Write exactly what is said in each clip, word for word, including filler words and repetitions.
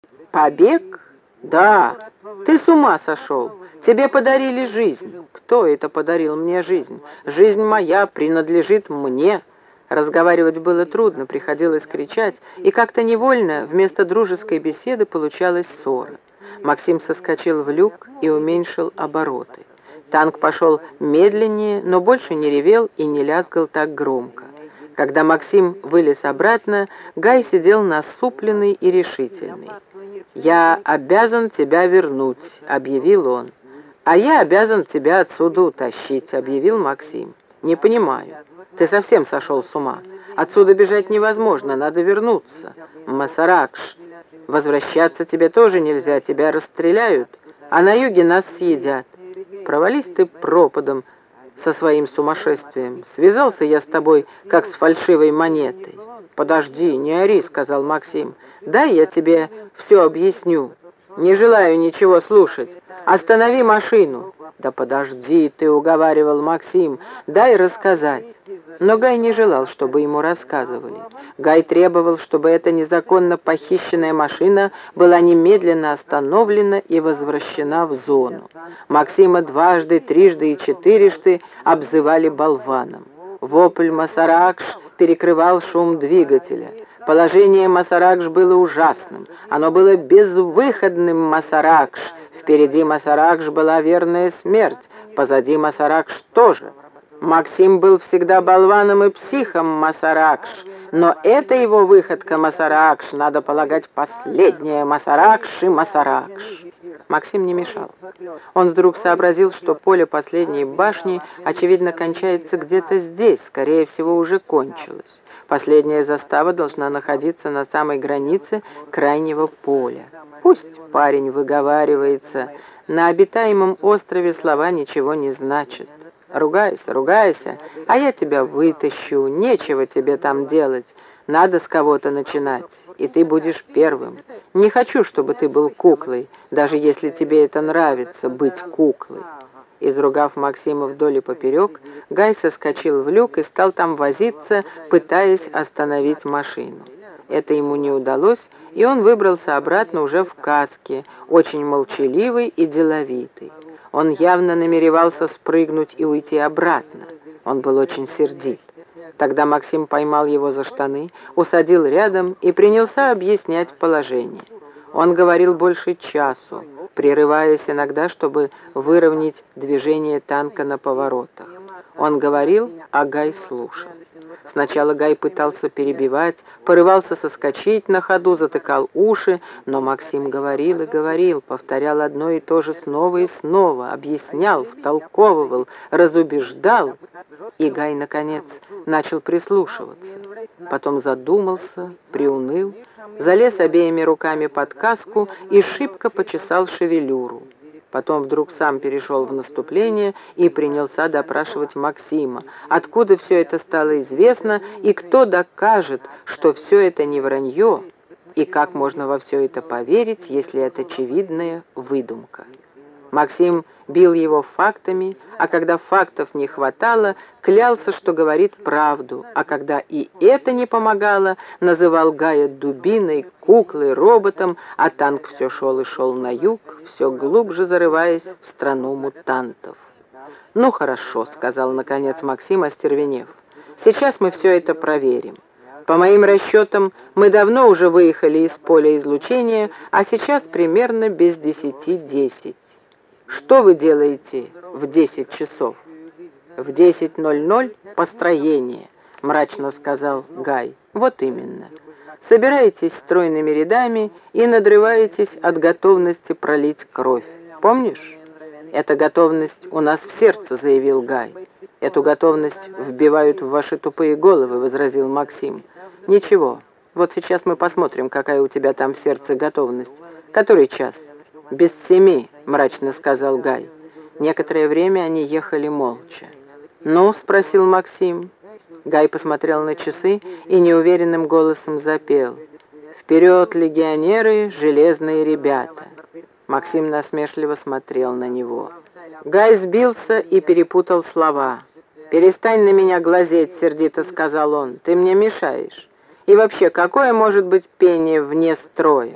Побег? Да, ты с ума сошел. Тебе подарили жизнь. Кто это подарил мне жизнь? Жизнь моя принадлежит мне. Разговаривать было трудно, приходилось кричать, и как-то невольно вместо дружеской беседы получалась ссора. Максим соскочил в люк и уменьшил обороты. Танк пошел медленнее, но больше не ревел и не лязгал так громко. Когда Максим вылез обратно, Гай сидел насупленный и решительный. «Я обязан тебя вернуть», — объявил он. «А я обязан тебя отсюда утащить», — объявил Максим. «Не понимаю. Ты совсем сошел с ума. Отсюда бежать невозможно, надо вернуться. Масаракш, возвращаться тебе тоже нельзя, тебя расстреляют, а на юге нас съедят. Провались ты пропадом со своим сумасшествием. Связался я с тобой, как с фальшивой монетой». «Подожди, не ори», — сказал Максим. «Дай я тебе все объясню. Не желаю ничего слушать. Останови машину». «Да подожди ты», — уговаривал Максим, — «дай рассказать». Но Гай не желал, чтобы ему рассказывали. Гай требовал, чтобы эта незаконно похищенная машина была немедленно остановлена и возвращена в зону. Максима дважды, трижды и четырежды обзывали болваном. Вопль «Масаракш» перекрывал шум двигателя. Положение Масаракш было ужасным. Оно было безвыходным. Масаракш. Впереди Масаракш была верная смерть. Позади Масаракш тоже. Максим был всегда болваном и психом Масаракш. Но это его выходка Масаракш, надо полагать, последняя Масаракш и Масаракш. Максим не мешал. Он вдруг сообразил, что поле последней башни, очевидно, кончается где-то здесь, скорее всего, уже кончилось. Последняя застава должна находиться на самой границе крайнего поля. Пусть парень выговаривается. На обитаемом острове слова ничего не значат. Ругайся, ругайся, а я тебя вытащу, нечего тебе там делать. Надо с кого-то начинать, и ты будешь первым. Не хочу, чтобы ты был куклой, даже если тебе это нравится, быть куклой». Изругав Максима вдоль и поперек, Гай соскочил в люк и стал там возиться, пытаясь остановить машину. Это ему не удалось, и он выбрался обратно уже в каске, очень молчаливый и деловитый. Он явно намеревался спрыгнуть и уйти обратно. Он был очень сердит. Тогда Максим поймал его за штаны, усадил рядом и принялся объяснять положение. Он говорил больше часу, прерываясь иногда, чтобы выровнять движение танка на поворотах. Он говорил, а Гай слушал. Сначала Гай пытался перебивать, порывался соскочить на ходу, затыкал уши, но Максим говорил и говорил, повторял одно и то же снова и снова, объяснял, втолковывал, разубеждал, и Гай, наконец, начал прислушиваться. Потом задумался, приуныл, залез обеими руками под каску и шибко почесал шевелюру. Потом вдруг сам перешел в наступление и принялся допрашивать Максима, откуда все это стало известно и кто докажет, что все это не вранье, и как можно во все это поверить, если это очевидная выдумка. Максим бил его фактами, а когда фактов не хватало, клялся, что говорит правду, а когда и это не помогало, называл Гая дубиной, куклой, роботом, а танк все шел и шел на юг, все глубже зарываясь в страну мутантов. «Ну хорошо», — сказал наконец Максим, остервенев, — «сейчас мы все это проверим. По моим расчетам, мы давно уже выехали из поля излучения, а сейчас примерно без десяти десять. Что вы делаете в десять часов?» «В десять ноль-ноль построение», — мрачно сказал Гай. «Вот именно. Собираетесь стройными рядами и надрываетесь от готовности пролить кровь. Помнишь? «Эта готовность у нас в сердце», — заявил Гай. «Эту готовность вбивают в ваши тупые головы», — возразил Максим. «Ничего, вот сейчас мы посмотрим, какая у тебя там в сердце готовность. Который час?» «Без семи», — мрачно сказал Гай. Некоторое время они ехали молча. «Ну?» — спросил Максим. Гай посмотрел на часы и неуверенным голосом запел: «Вперед, легионеры, железные ребята!» Максим насмешливо смотрел на него. Гай сбился и перепутал слова. «Перестань на меня глазеть», — сердито сказал он, — «ты мне мешаешь. И вообще, какое может быть пение вне строя?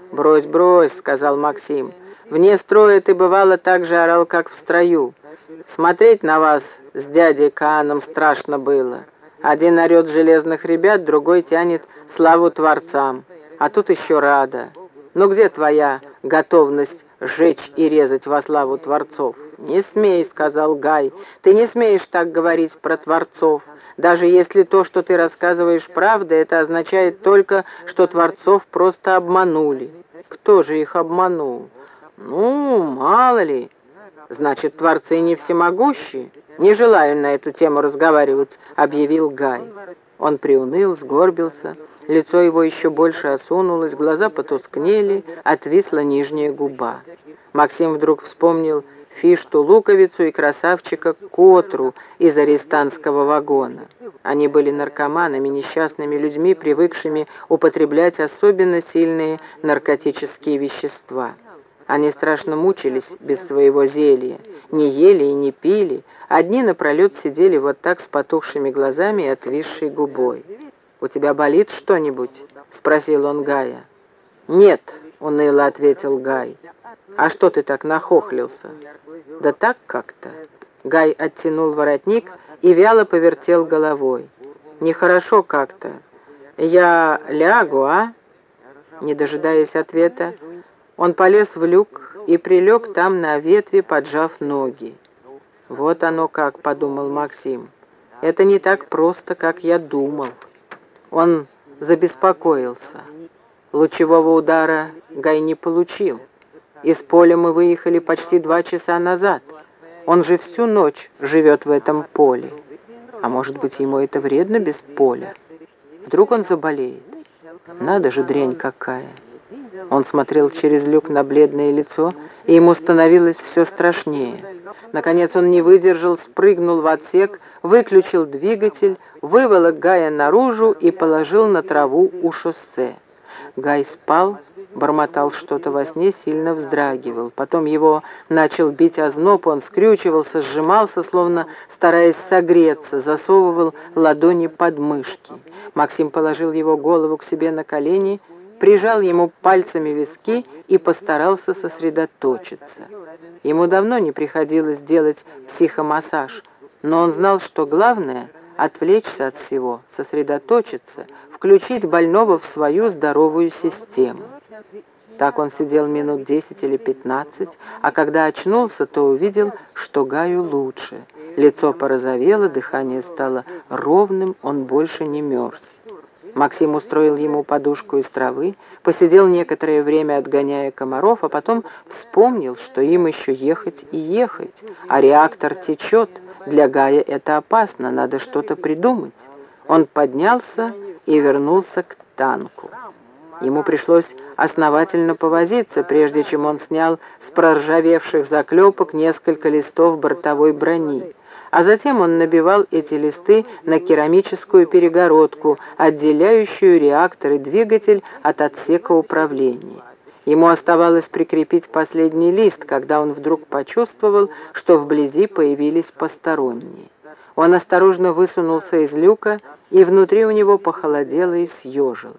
«Брось, брось», — сказал Максим. «Вне строя ты, бывало, так же орал, как в строю. Смотреть на вас с дядей Кааном страшно было. Один орет железных ребят, другой тянет славу творцам. А тут еще рада. Ну где твоя готовность сжечь и резать во славу творцов?» «Не смей», — сказал Гай, — «ты не смеешь так говорить про творцов. Даже если то, что ты рассказываешь, правда, это означает только, что творцов просто обманули». «Кто же их обманул?» «Ну, мало ли. Значит, творцы не всемогущие?» «Не желаю на эту тему разговаривать», — объявил Гай. Он приуныл, сгорбился, лицо его еще больше осунулось, глаза потускнели, отвисла нижняя губа. Максим вдруг вспомнил Фишту Луковицу и красавчика Котру из арестантского вагона. Они были наркоманами, несчастными людьми, привыкшими употреблять особенно сильные наркотические вещества. Они страшно мучились без своего зелья, не ели и не пили, одни напролет сидели вот так с потухшими глазами и отвисшей губой. «У тебя болит что-нибудь?» — спросил он Гая. «Нет», — уныло ответил Гай. «А что ты так нахохлился?» «Да так как-то». Гай оттянул воротник и вяло повертел головой. «Нехорошо как-то. Я лягу, а?» Не дожидаясь ответа, он полез в люк и прилег там на ветви, поджав ноги. «Вот оно как», — подумал Максим. «Это не так просто, как я думал». Он забеспокоился. Лучевого удара Гай не получил. Из поля мы выехали почти два часа назад. Он же всю ночь живет в этом поле. А может быть, ему это вредно без поля? Вдруг он заболеет? Надо же, дрянь какая! Он смотрел через люк на бледное лицо, и ему становилось все страшнее. Наконец он не выдержал, спрыгнул в отсек, выключил двигатель, выволок Гая наружу и положил на траву у шоссе. Гай спал, бормотал что-то во сне, сильно вздрагивал. Потом его начал бить озноб, он скрючивался, сжимался, словно стараясь согреться, засовывал ладони под мышки. Максим положил его голову к себе на колени, прижал ему пальцами виски и постарался сосредоточиться. Ему давно не приходилось делать психомассаж, но он знал, что главное — отвлечься от всего, сосредоточиться, включить больного в свою здоровую систему. Так он сидел минут десять или пятнадцать, а когда очнулся, то увидел, что Гаю лучше. Лицо порозовело, дыхание стало ровным, он больше не мерз. Максим устроил ему подушку из травы, посидел некоторое время, отгоняя комаров, а потом вспомнил, что им еще ехать и ехать, а реактор течет. Для Гая это опасно, надо что-то придумать. Он поднялся и вернулся к танку. Ему пришлось основательно повозиться, прежде чем он снял с проржавевших заклепок несколько листов бортовой брони. А затем он набивал эти листы на керамическую перегородку, отделяющую реактор и двигатель от отсека управления. Ему оставалось прикрепить последний лист, когда он вдруг почувствовал, что вблизи появились посторонние. Он осторожно высунулся из люка, и внутри у него похолодело и съежилось.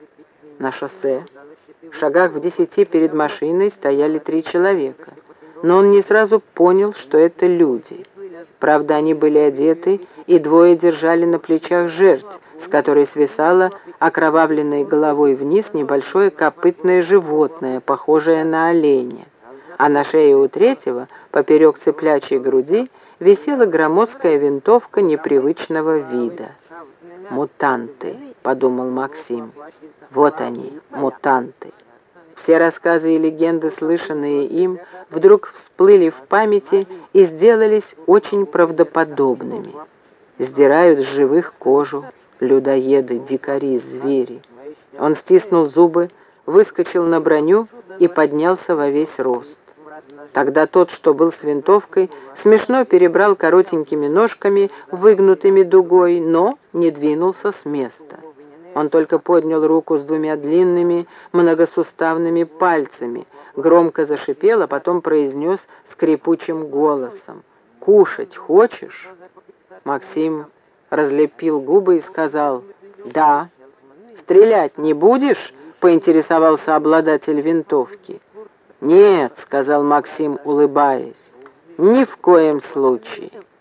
На шоссе, в шагах в десяти перед машиной, стояли три человека, но он не сразу понял, что это люди. Правда, они были одеты, и двое держали на плечах жертв, с которой свисало окровавленной головой вниз небольшое копытное животное, похожее на оленя. А на шее у третьего, поперек цыплячьей груди, висела громоздкая винтовка непривычного вида. «Мутанты», — подумал Максим. «Вот они, мутанты». Все рассказы и легенды, слышанные им, вдруг всплыли в памяти и сделались очень правдоподобными. Сдирают с живых кожу людоеды, дикари, звери. Он стиснул зубы, выскочил на броню и поднялся во весь рост. Тогда тот, что был с винтовкой, смешно перебрал коротенькими ножками, выгнутыми дугой, но не двинулся с места. Он только поднял руку с двумя длинными многосуставными пальцами, громко зашипел, а потом произнес скрипучим голосом: «Кушать хочешь?» Максим разлепил губы и сказал: «Да». «Стрелять не будешь?» — — поинтересовался обладатель винтовки. «Нет», — сказал Максим, улыбаясь, — «ни в коем случае».